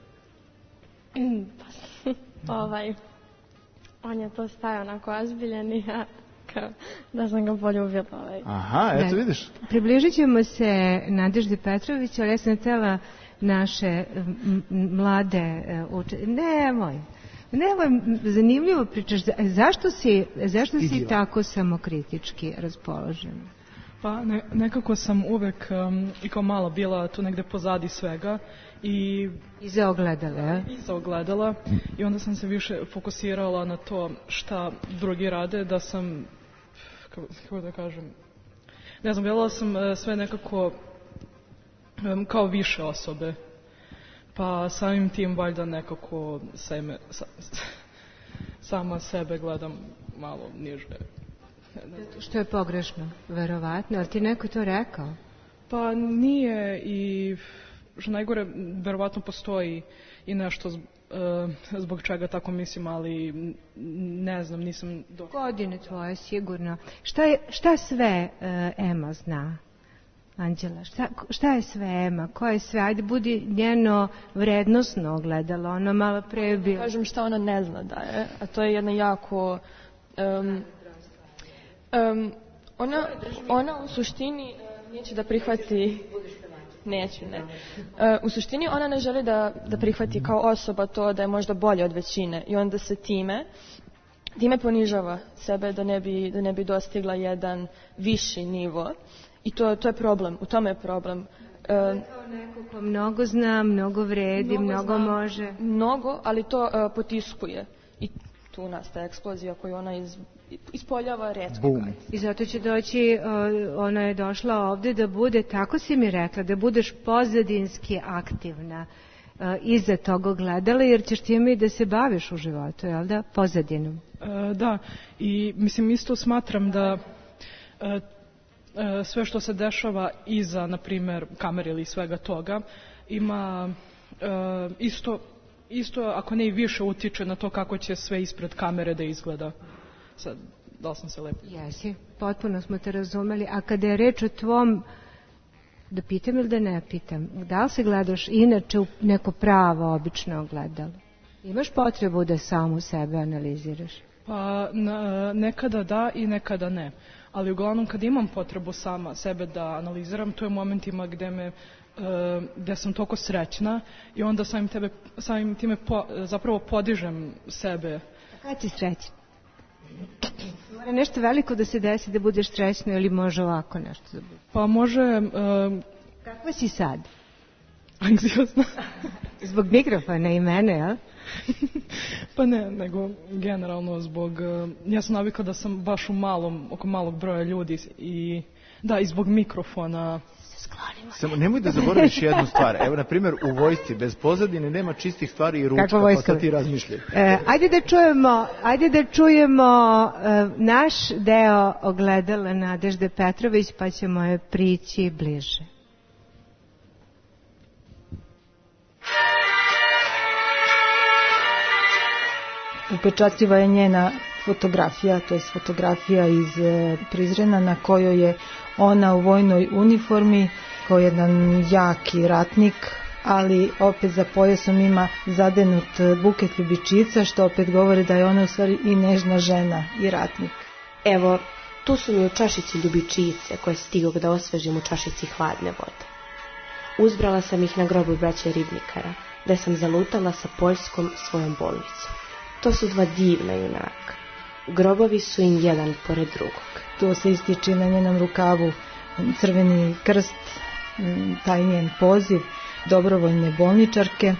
ovaj, on je to stavio onako ozbiljan i ja da sam ga poljubila. Ovaj. Aha, eto vidiš. Približit ćemo se Nadeždi Petroviću, ali ja sam htjela naše mlade učenike. Nemoj, nemoj, zanimljivo pričaš. Zašto si, zašto si tako samokritički raspoložen? Pa ne, nekako sam uvek um, i kao mala bila tu negde pozadi svega i iza ogledala, iza ogledala i onda sam se više fokusirala na to šta drugi rade, da sam, kako, kako da kažem, ne znam, gledala sam sve nekako um, kao više osobe, pa samim tim valjda nekako seme, sa, sama sebe gledam malo niže. Što je pogrešno, verovatno, ali ti neko to rekao? Pa nije, i što najgore, verovatno postoji i nešto zbog čega tako mislim, ali ne znam, nisam došla. Godine tvoje, sigurno. Šta, je, šta sve uh, Ema zna, Anđela? Šta, šta je sve Ema? Ko je sve? Ajde, budi njeno vrednosno ogledalo, ono malo pre bilo. Kažem šta ona ne zna da je, a to je jedna jako... Um, Um, ona, ona u suštini uh, neće da prihvati, neću, ne. Uh, u suštini ona ne želi da, da prihvati kao osoba to da je možda bolje od većine i onda se time, time ponižava sebe da ne bi, da ne bi dostigla jedan viši nivo i to, to je problem, u tome je problem. Uh, to neko ko mnogo zna, mnogo vredi, mnogo, mnogo zna, može. Mnogo, ali to uh, potiskuje i tu nastaje eksplozija koju ona iz, ispoljava retko kad. I zato će doći, ona je došla ovde da bude, tako si mi rekla, da budeš pozadinski aktivna iza tog ogledala, jer ćeš ti ime i da se baviš u životu, jel da, pozadinom? E, da, i mislim isto smatram da e, e, sve što se dešava iza, na primer, kamere ili svega toga, ima e, isto isto, ako ne i više, utiče na to kako će sve ispred kamere da izgleda. Sad, da li sam se lepo? Jesi, potpuno smo te razumeli. A kada je reč o tvom, da pitam ili da ne pitam, da li se gledaš inače u neko pravo, obično ogledalo? Imaš potrebu da samu sebe analiziraš? Pa, na, nekada da i nekada ne. Ali uglavnom kad imam potrebu sama sebe da analiziram, to je u momentima gde me Uh, gde sam toliko srećna i onda samim, tebe, samim time po, zapravo podižem sebe. A kada si srećna? Mora nešto veliko da se desi da budeš srećna ili može ovako nešto da bude? Pa može... Uh, Kakva si sad? Anksiozna. Zbog mikrofona i mene, jel? Pa ne, nego generalno zbog... Uh, ja sam navikla da sam baš u malom, oko malog broja ljudi i Da, i zbog mikrofona. Samo nemoj da zaboraviš jednu stvar. Evo, na primjer, u vojsci bez pozadine nema čistih stvari i ručka, pa sad ti razmišljaj. E, ajde da čujemo, ajde da čujemo e, naš deo ogledala Nadežde Petrović, pa ćemo je prići bliže. Upečatljiva je njena fotografija, to je fotografija iz e, Prizrena na kojoj je ona u vojnoj uniformi kao jedan jaki ratnik, ali opet za pojasom ima zadenut buket ljubičica, što opet govori da je ona u stvari i nežna žena i ratnik. Evo, tu su mi u čašici ljubičice koje stigog da osvežim u čašici hladne vode. Uzbrala sam ih na grobu braće Ribnikara, gde sam zalutala sa Poljskom svojom bolnicom. To su dva divna junaka. Grobovi su im jedan pored drugog. Tu se ističe na njenom rukavu crveni krst, taj njen poziv dobrovoljne bolničarke.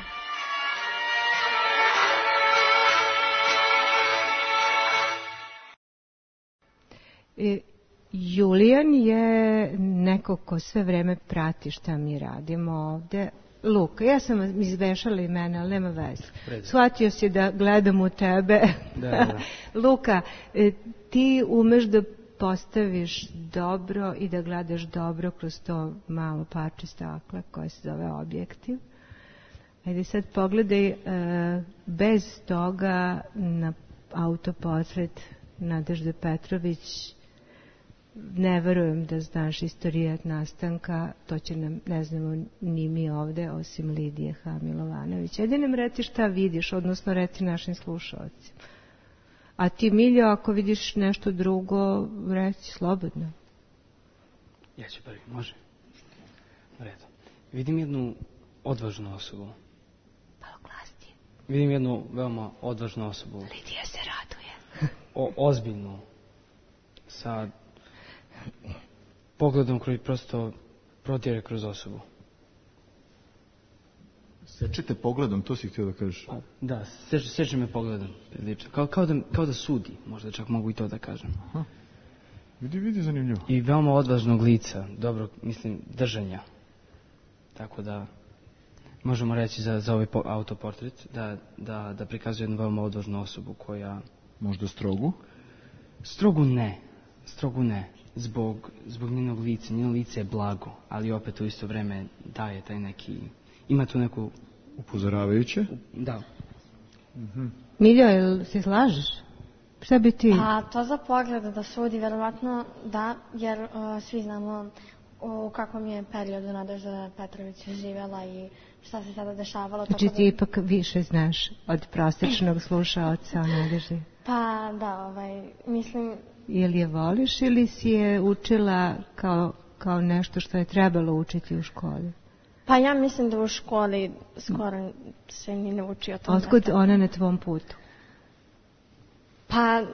E, Julijan je neko ko sve vreme prati šta mi radimo ovde. Luka, ja sam izvešala imena, ali nema veze. Shvatio si da gledam u tebe. Da, da. Luka, ti umeš da postaviš dobro i da gledaš dobro kroz to malo parče stakla koje se zove objektiv. Ajde sad pogledaj bez toga na autoportret Nadežde Petrović. Ne verujem da znaš istorijat nastanka, to će nam, ne znamo ni mi ovde, osim Lidije H. Milovanović. Ajde nam reci šta vidiš, odnosno reci našim slušalcima. A ti, Miljo, ako vidiš nešto drugo, reci slobodno. Ja ću prvi, može? Redo. Vidim jednu odvažnu osobu. Malo glasnije. Vidim jednu veoma odvažnu osobu. Lidija se raduje. O, ozbiljnu. Sa pogledom koji prosto protjere kroz osobu. Sečete pogledom, to si htio da kažeš? Da, seče, seče me pogledom. Kao, kao, da, kao da sudi, možda čak mogu i to da kažem. Aha. Vidi, vidi, zanimljivo. I veoma odvažnog lica, dobro, mislim, držanja. Tako da možemo reći za, za ovaj autoportret da, da, da prikazuje jednu veoma odvažnu osobu koja... Možda strogu? Strogu ne, strogu ne. Zbog, zbog njenog lica. Njeno lice je blago, ali opet u isto vreme daje taj neki... Ima tu neku... Upozoravajuće? Da. Mm-hmm. Miljo, jel se slažeš? Šta bi ti? Pa to za pogled da sudi, verovatno da, jer uh, svi znamo u kakvom je periodu Nadežda Petrović živjela i šta se sada dešavalo. Znači ti ipak više znaš od prosječnog slušaoca o Nadeždi? Pa da, ovaj, mislim... Ili je voliš ili si je učila kao, kao nešto što je trebalo učiti u školi? Pa ja mislim da u školi skoro se ni ne uči o tom. Otkud ona na tvom putu? Pa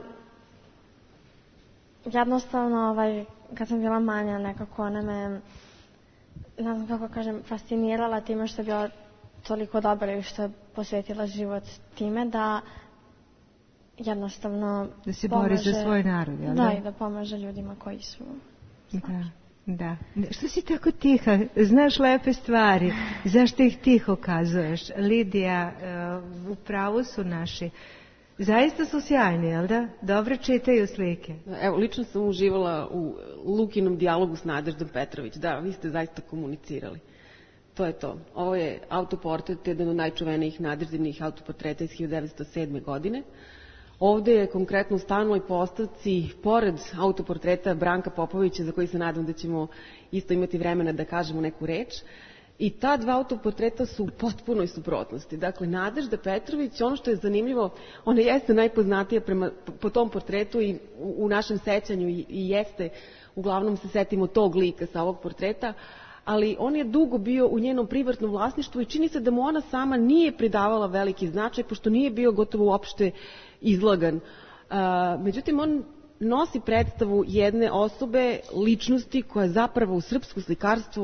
jednostavno ovaj, kad sam bila manja nekako ona me, ne znam kako kažem, fascinirala time što je bila toliko dobra i što je posvetila život time da jednostavno da se pomaže, bori za svoj narod, jel da? Da, i da pomaže ljudima koji su slaži. Da, da. Što si tako tiha? Znaš lepe stvari. Zašto ih tiho kazuješ? Lidija, uh, u pravu su naši. Zaista su sjajni, jel da? Dobro čitaju slike. Evo, lično sam uživala u Lukinom dijalogu s Nadeždom Petrović. Da, vi ste zaista komunicirali. To je to. Ovo je autoportret, jedan od najčuvenijih Nadeždinih autoportreta iz hiljadu devetsto sedme. godine. Ovde je konkretno u stalnoj postavci, pored autoportreta Branka Popovića, za koji se nadam da ćemo isto imati vremena da kažemo neku reč, i ta dva autoportreta su u potpunoj suprotnosti. Dakle, Nadežda Petrović, ono što je zanimljivo, ona jeste najpoznatija prema, po tom portretu i u, u našem sećanju i, i jeste, uglavnom se setimo tog lika sa ovog portreta, ali on je dugo bio u njenom privatnom vlasništvu i čini se da mu ona sama nije pridavala veliki značaj, pošto nije bio gotovo uopšte izlagan. A, međutim, on nosi predstavu jedne osobe, ličnosti koja zapravo u srpsko slikarstvo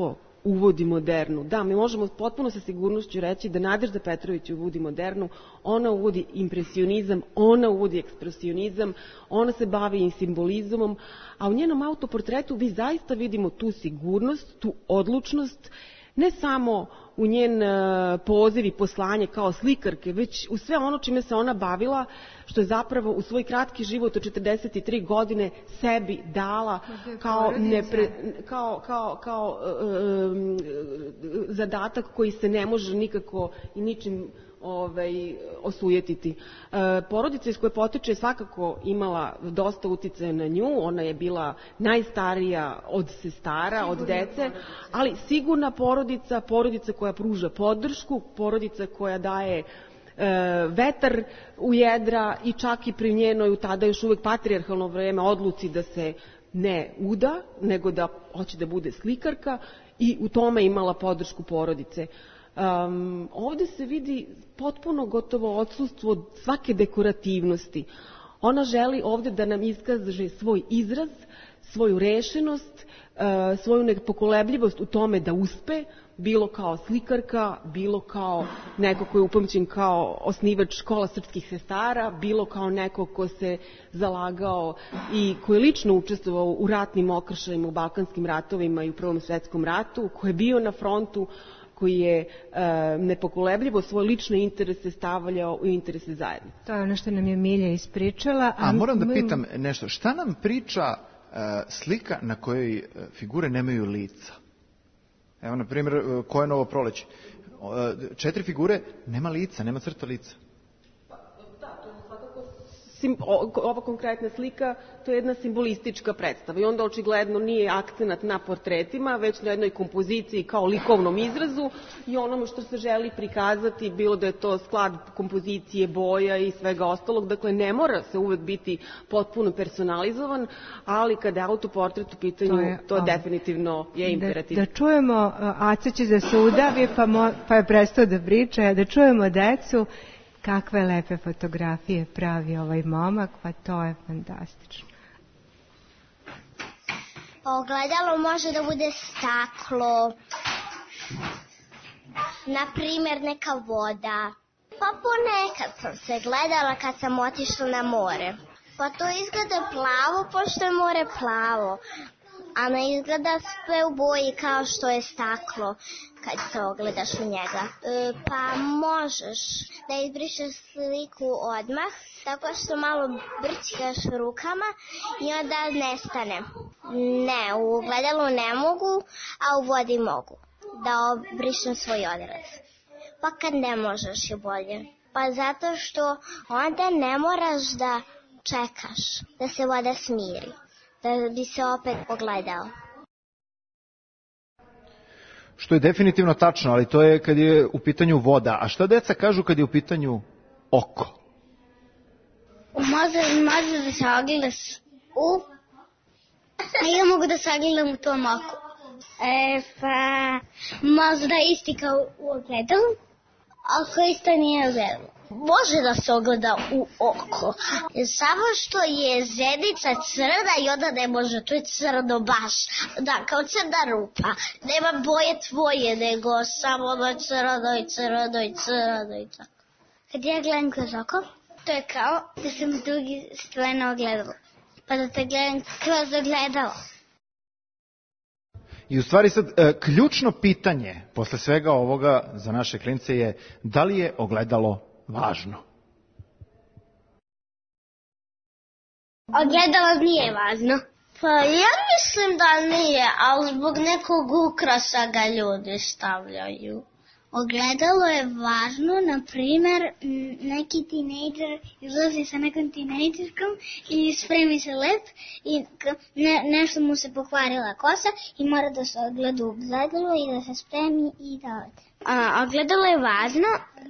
uvodi modernu. Da, mi možemo potpuno sa sigurnošću reći da Nadežda Petrović uvodi modernu, ona uvodi impresionizam, ona uvodi ekspresionizam, ona se bavi i simbolizmom, a u njenom autoportretu vi zaista vidimo tu sigurnost, tu odlučnost, ne samo u njen poziv i poslanje kao slikarke, već u sve ono čime se ona bavila, što je zapravo u svoj kratki život od četrdeset tri godine sebi dala kao, nepre, kao, kao, kao um, zadatak koji se ne može nikako i ničim ovaj, osujetiti. E, porodica iz koje potiče je svakako imala dosta uticaja na nju, ona je bila najstarija od sestara, od dece, ali sigurna porodica, porodica koja pruža podršku, porodica koja daje e, vetar u jedra i čak i pri njenoj u tada još uvek patrijarhalno vreme odluci da se ne uda, nego da hoće da bude slikarka i u tome imala podršku porodice. Um, ovde se vidi potpuno gotovo odsustvo svake dekorativnosti. Ona želi ovde da nam iskaže svoj izraz, svoju rešenost, uh, svoju nepokolebljivost u tome da uspe, bilo kao slikarka, bilo kao neko ko je upamćen kao osnivač škola srpskih sestara, bilo kao neko ko se zalagao i ko je lično učestvovao u ratnim okršajima, u Balkanskim ratovima i u Prvom svetskom ratu, ko je bio na frontu, koji je e, nepokolebljivo svoje lične interese stavljao u interese zajednice. To je ono što nam je Milja ispričala. A, a moram da pitam nešto, šta nam priča e, slika na kojoj figure nemaju lica? Evo, na primjer, Kojenovo proleće. Četiri figure, nema lica, nema crta lica. Ova konkretna slika, to je jedna simbolistička predstava i onda očigledno nije akcenat na portretima, već na jednoj kompoziciji kao likovnom izrazu i onome što se želi prikazati, bilo da je to sklad kompozicije, boja i svega ostalog. Dakle, ne mora se uvek biti potpuno personalizovan, ali kada je autoportret u pitanju, to, je, to definitivno je imperativ. Da, da čujemo, Aca će da se udavi, pa, mo, pa je prestao da priča, da čujemo decu. Kakve lepe fotografije pravi ovaj momak, pa to je fantastično. Ogledalo može da bude staklo, na primjer neka voda. Pa ponekad sam se gledala kad sam otišla na more. Pa to izgleda plavo, pošto je more plavo. A ne izgleda sve u boji kao što je staklo kad se ogledaš u njega. E, pa možeš da izbrišeš sliku odmah, tako što malo brčkaš rukama i onda nestane. Ne, u ogledalu ne mogu, a u vodi mogu da obrišem svoj odraz. Pa kad ne možeš je bolje. Pa zato što onda ne moraš da čekaš da se voda smiri, da bi se opet pogledao. Što je definitivno tačno, ali to je kad je u pitanju voda. A šta deca kažu kad je u pitanju oko? Može, može da se ogledaš u... A ja mogu da se ogledam u tom oku. E, pa... Možda isti kao u ogledalu, ako isto nije ogledalo. Može da se ogleda u oko. Samo što je zenica crna i onda ne može, to je crno baš. Da, kao crna rupa. Nema boje tvoje, nego samo ono crno i crno i crno i tako. Kad ja gledam kroz oko, to je kao da sam drugi strane ogledalo. Pa da te gledam kroz ogledalo. I u stvari sad, ključno pitanje posle svega ovoga za naše klince je da li je ogledalo važno? Ogledalo nije važno. Pa ja mislim da nije, ali zbog nekog ukrasa ga ljudi stavljaju. Ogledalo je važno, na primer, neki tinejdžer izlazi sa nekom tinejdžerkom i spremi se lep i ne, nešto mu se pokvarila kosa i mora da se ogleda u ogledalo i da se spremi i da ode. A, ogledalo je važno.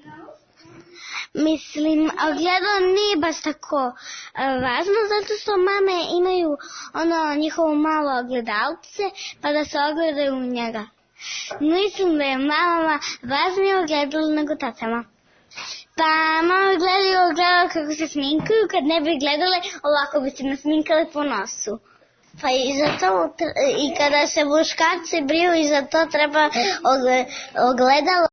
Mislim, ogledalo nije baš tako a, važno, zato što mame imaju ono njihovo malo ogledalce pa da se ogledaju u njega. Mislim da je mamama važnije ogledalo nego tatama. Pa mama gledaju ogledalo kako se sminkaju, kad ne bi gledale, ovako bi se nasminkale po nosu. Pa i za to, i kada se muškarci briju, i za to treba ogledalo.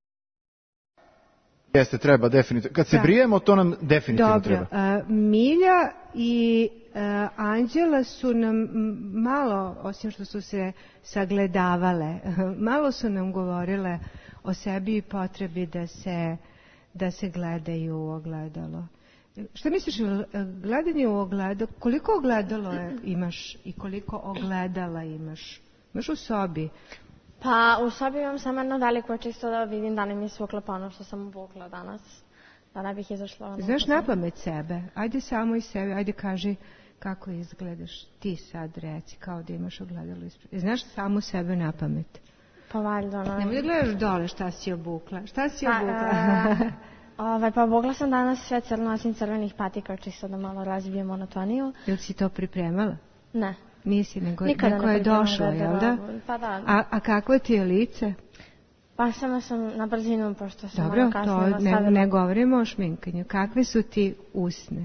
Jeste, treba, definitivno. Kad se da. brijemo, to nam definitivno Dobro. treba. Dobro. Milja i uh, Anđela su nam malo, osim što su se sagledavale, malo su nam govorile o sebi i potrebi da se, da se gledaju u ogledalo. Šta misliš, gledanje u ogledalo, koliko ogledalo je, imaš i koliko ogledala imaš? Imaš u sobi? Pa u sobi imam samo jedno veliko, čisto da vidim da li mi svukla ono što sam obukla danas, da ne bih izašla ono. Znaš na pamet sebe, ajde samo iz sebe, ajde kaži kako izgledaš, ti sad reci, kao da imaš ogledalo ispred. Znaš samu sebe na pamet? Pa valjda, no. Nemoj da gledaš dole šta si obukla, šta si pa, obukla? Ovaj, pa obukla sam danas sve crno, nosim crvenih patika, čisto da malo razbijem monotoniju. Jel si to pripremala? Ne. Nisi, nego Nikada neko ne je došlo, jel da? Pa da. A, a kako ti je lice? Pa samo sam na brzinu, pošto sam dobro, malo kasnije nastavila. Dobro, ne, ne govorimo o šminkanju. Kakve su ti usne?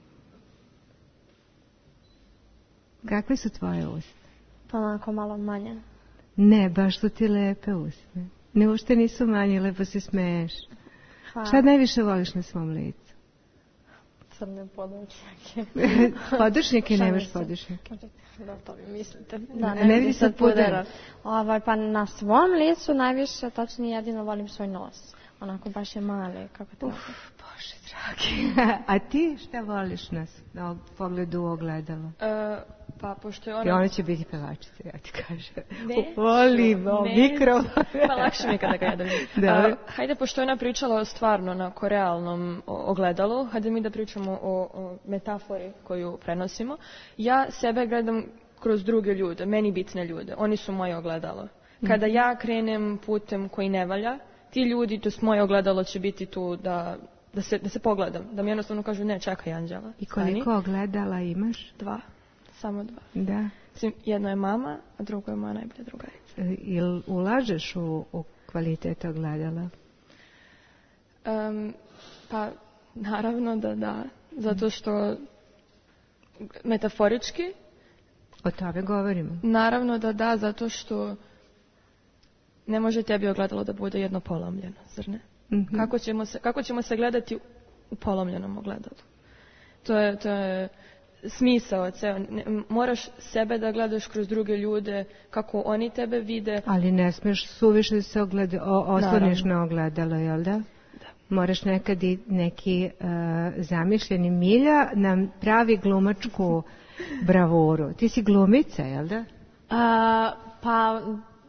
Kakve su tvoje usne? Pa onako malo manje. Ne, baš su ti lepe usne. Ne, ušte nisu manje, lepo se smeješ. Hvala. Šta najviše voliš na svom licu? Crne podočnjake. Podočnjake, nemaš podočnjake. Da, to vi mislite. Da, ne, ne vidi sad pudera. Ovaj, pa na svom licu najviše, tačnije jedino volim svoj nos. Onako baš je mali, kako to. Uf, Bože dragi. A ti šta voliš nas na pogledu u ogledalo? Uh, pa pošto je ona... I ona će biti pevačica, ja ti kažem. Ne, volim o mikro. Pa lakše mi kada ga ja držim. Uh, hajde, pošto je ona pričala stvarno na realnom ogledalu, hajde mi da pričamo o, o metafori koju prenosimo. Ja sebe gledam kroz druge ljude, meni bitne ljude. Oni su moje ogledalo. Kada mm-hmm. ja krenem putem koji ne valja, ti ljudi, to moje ogledalo će biti tu da, da, se, da se pogledam. Da mi jednostavno kažu, ne, čekaj Anđela. I koliko stani. Ogledala imaš? Dva. Samo dva. Da. Jedno je mama, a drugo je moja najbolja drugarica. Jel ulažeš u, u kvalitet ogledala? Um, pa, naravno da da. Zato što metaforički... O tome govorimo. Naravno da da, zato što ne može tebi ogledalo da bude jedno polomljeno, zar ne? Mm-hmm. Kako ćemo se, kako ćemo se gledati u polomljenom ogledalu? To je, to je smisao ceo. Ne, moraš sebe da gledaš kroz druge ljude, kako oni tebe vide. Ali ne smiješ suviše da se ogleda, o, osloniš na ogledalo, jel da? Da. Moraš nekad i neki uh, zamišljeni Milja nam pravi glumačku bravuru. Ti si glumica, jel da? A, pa...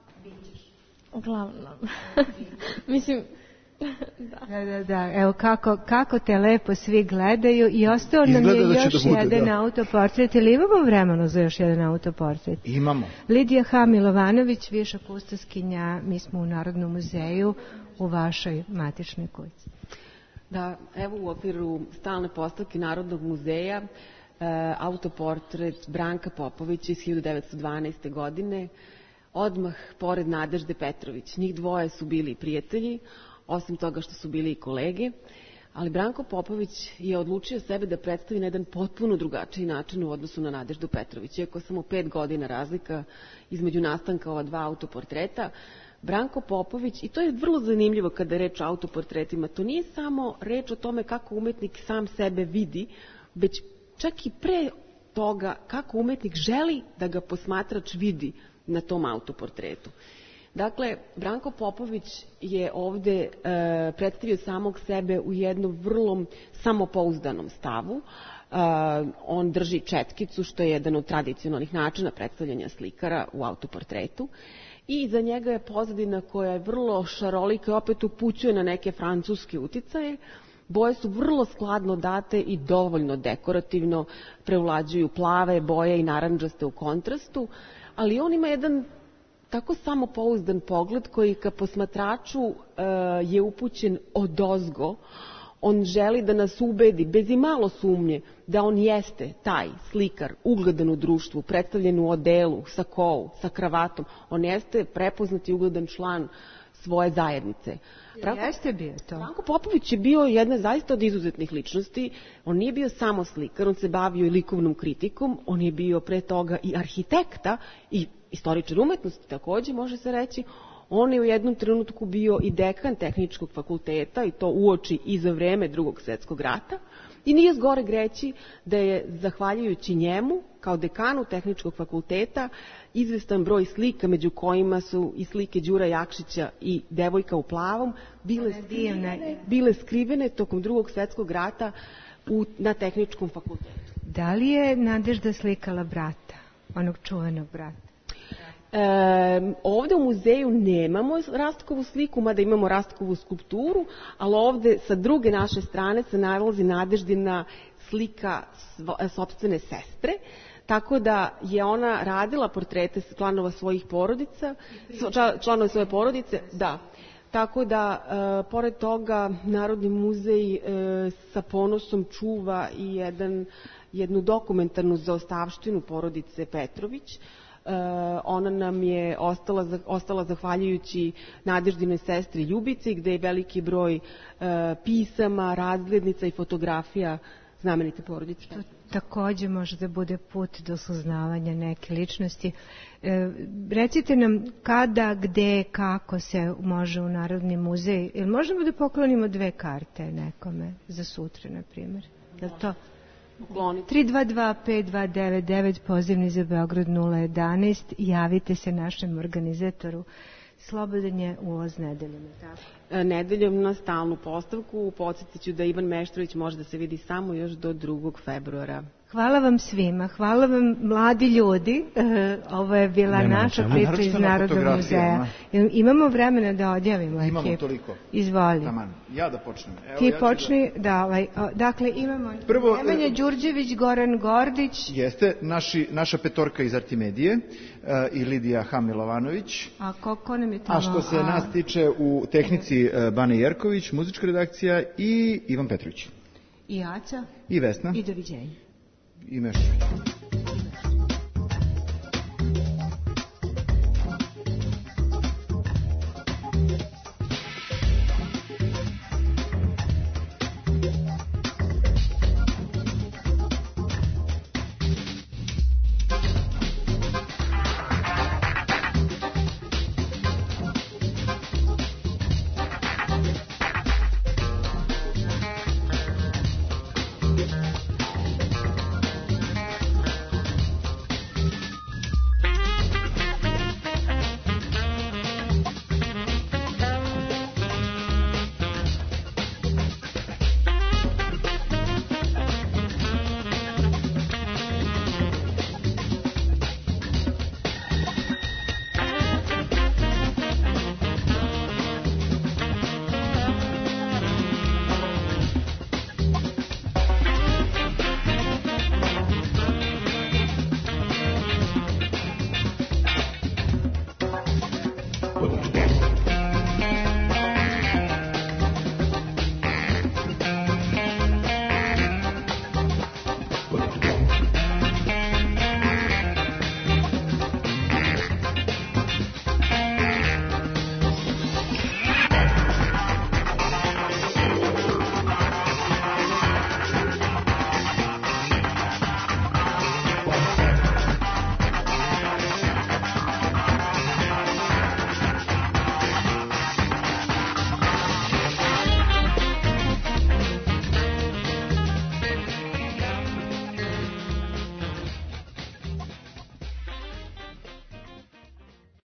Uglavnom. Mislim... Da. da, da, da. Evo kako, kako te lepo svi gledaju i ostao nam je još da bude, jedan da. autoportret. Ili imamo vremena za još jedan autoportret? Imamo. Lidija H. Milovanović, viša kustoskinja, mi smo u Narodnom muzeju u vašoj matičnoj kući. Da, evo u okviru stalne postavke Narodnog muzeja e, autoportret Branka Popovića iz hiljadu devetsto dvanaeste. godine, odmah pored Nadežde Petrović. Njih dvoje su bili prijatelji, osim toga što su bili i kolege, ali Branko Popović je odlučio sebe da predstavi na jedan potpuno drugačiji način u odnosu na Nadeždu Petrović. Iako samo pet godina razlika između nastanka ova dva autoportreta, Branko Popović, i to je vrlo zanimljivo kada je reč o autoportretima, to nije samo reč o tome kako umetnik sam sebe vidi, već čak i pre toga kako umetnik želi da ga posmatrač vidi na tom autoportretu. Dakle, Branko Popović je ovde e, predstavio samog sebe u jednom vrlo samopouzdanom stavu. E, on drži četkicu, što je jedan od tradicionalnih načina predstavljanja slikara u autoportretu. I iza njega je pozadina koja je vrlo šarolika i opet upućuje na neke francuske uticaje. Boje su vrlo skladno date i dovoljno dekorativno prevlađuju plave boje i narandžaste u kontrastu, ali on ima jedan tako samopouzdan pogled koji ka posmatraču uh, je upućen odozgo. On želi da nas ubedi, bez i malo sumnje, da on jeste taj slikar, ugledan u društvu, predstavljen u odelu, sa kovu, sa kravatom. On jeste prepoznati ugledan član svoje zajednice. Branko, jeste bio to? Branko Popović je bio jedna zaista od izuzetnih ličnosti. On nije bio samo slikar, on se bavio i likovnom kritikom, on je bio pre toga i arhitekta i istoričar umetnosti takođe, može se reći. On je u jednom trenutku bio i dekan tehničkog fakulteta i to uoči i za vreme Drugog svjetskog rata. I nije zgoreg reći da je, zahvaljujući njemu, kao dekanu tehničkog fakulteta, izvestan broj slika, među kojima su i slike Đura Jakšića i Devojka u plavom, bile skrivene, bile skrivene tokom Drugog svjetskog rata u, na tehničkom fakultetu. Da li je Nadežda slikala brata, onog čuvenog brata? E, ovde u muzeju nemamo Rastkovu sliku, mada imamo Rastkovu skulpturu, ali ovde sa druge naše strane se nalazi Nadeždina slika sopstvene sestre, tako da je ona radila portrete članova svojih porodica, članova svoje porodice, da. Tako da, e, pored toga, Narodni muzej e, sa ponosom čuva i jedan, jednu dokumentarnu zaostavštinu porodice Petrović. Uh, ona nam je ostala, ostala zahvaljujući Nadeždinoj sestri Ljubici, gde je veliki broj uh, pisama, razglednica i fotografija znamenite porodice. To takođe može da bude put do saznavanja neke ličnosti. E, recite nam kada, gde, kako se može u Narodni muzej, ili možemo da poklonimo dve karte nekome za sutra, na primjer? Da to... tri dva dva pet dva devet devet, pozivni za Beograd nula jedanaest, javite se našem organizatoru. Slobodan je ulaz nedeljom, tako? Nedeljom na stalnu postavku. Podsjetit ću da Ivan Meštrović može da se vidi samo još do drugog februara. Hvala vam svima, hvala vam mladi ljudi. Ovo je bila Nema naša priča iz Narodnog muzeja. Imamo vremena da odjavimo Imamo ekipu. toliko. Izvoli. Taman. Ja da počnem. Evo, Ti ja počni, da, da ovaj, dakle imamo Prvo, Nemanja Đurđević, Goran Gordić. Jeste, naši, naša petorka iz Artimedije uh, i Lidija Hamilovanović. A ko, ko nam je tamo? A što se A... nas tiče u tehnici uh, Bane Jerković, muzička redakcija i Ivan Petrović. I Aca. I Vesna. I doviđenja. I Meštrović.